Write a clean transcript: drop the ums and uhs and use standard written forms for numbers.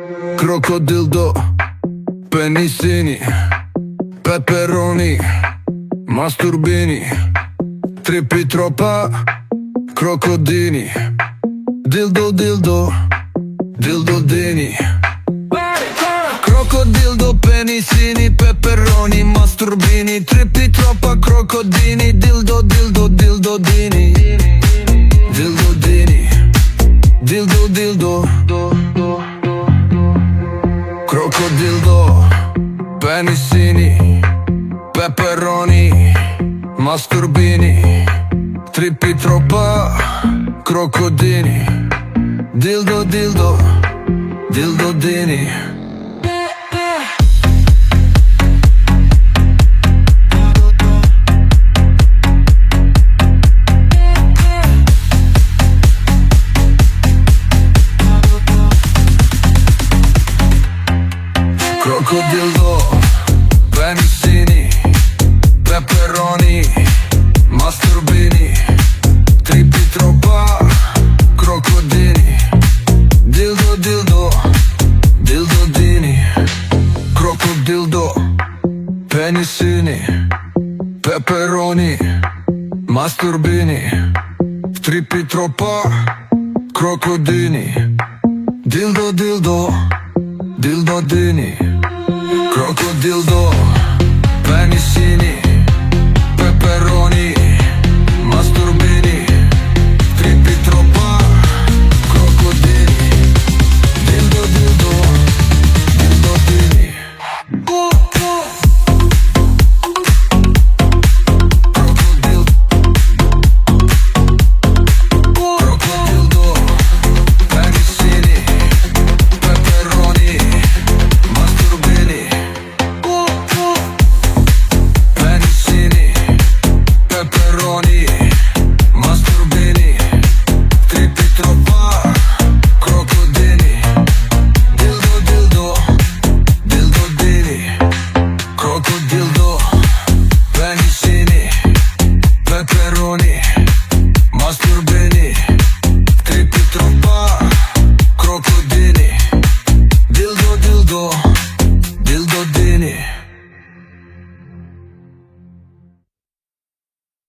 crocodildo, penissini, peperoni, masturbini, trippi troppa, crocodini, dildo dildo, dildodini. Crocodildo, penissini, peperoni, masturbini, trippi troppa, crocodini, dildo dildo, dildodini. Dildodini, dildo dildo, crocodildo, penissini, peperoni, masturbini, trippi troppa, crocodini, dildo dildo, dildodini. Crocodildo, penissini, peperoni, masturbini, trippi troppa, crocodini, dildo dildo, dildodini. Crocodildo, penissini, peperoni, masturbini, trippi troppa, crocodini, dildo dildo, dildodini. Crocodildo, penissini,